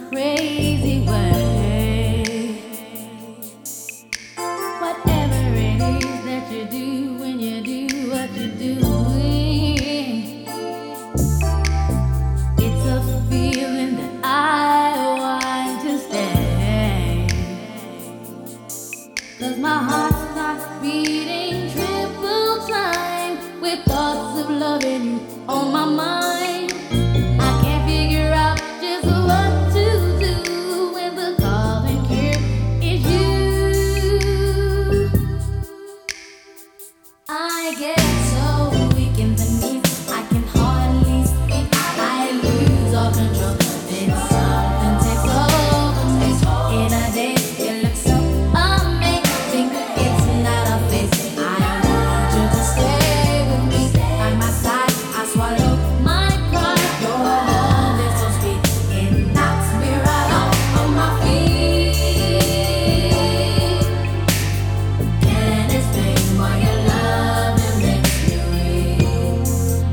crazy way. Whatever it is that you do when you do what you're doing, it's a feeling that I want to stay. 'Cause my heart starts beating triple time with thoughts of loving you on my mind. I can't figure out just what to do when the calling here is you. I get so weak in the knees, I can hardly speak. I lose all control. Then something takes over me. In a day, you look so amazing. It's not a phase. I want you to stay with me. By my side, I swallow my pride. Your love is so sweet, it knocks me right off of my feet. Can't explain why your love makes me weak.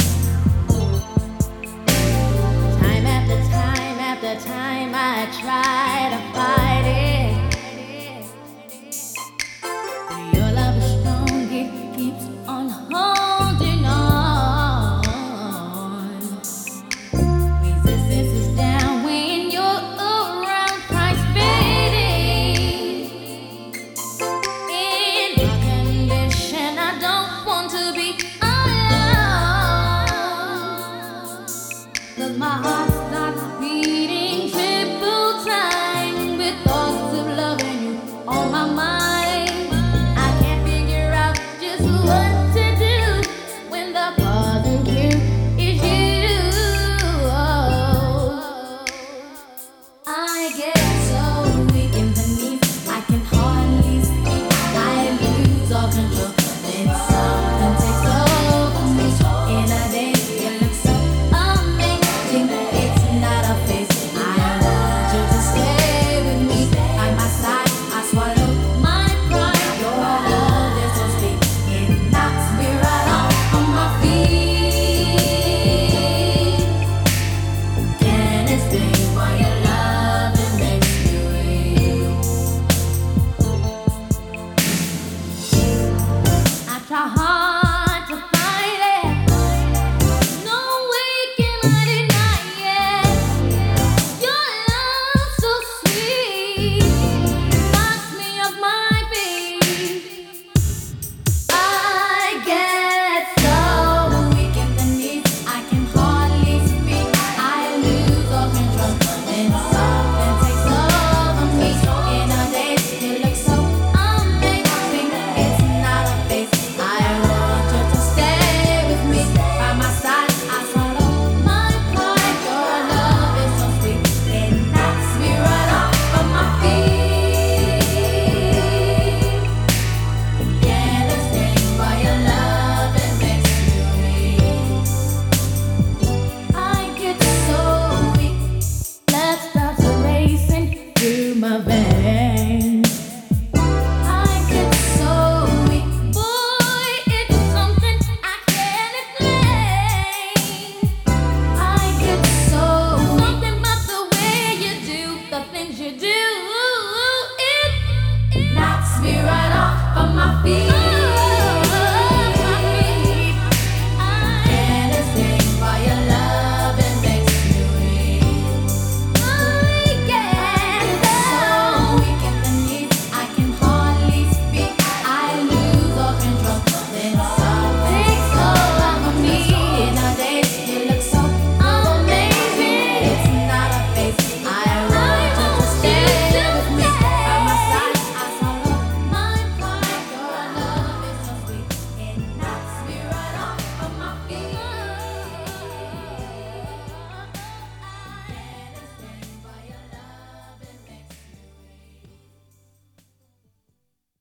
Time after time after time, I try to fight it. But your love is strong, it keeps on holding on. Resistance is down when you're around, price fading. In my condition, I don't want to be alone. 'Cause my heart starts beating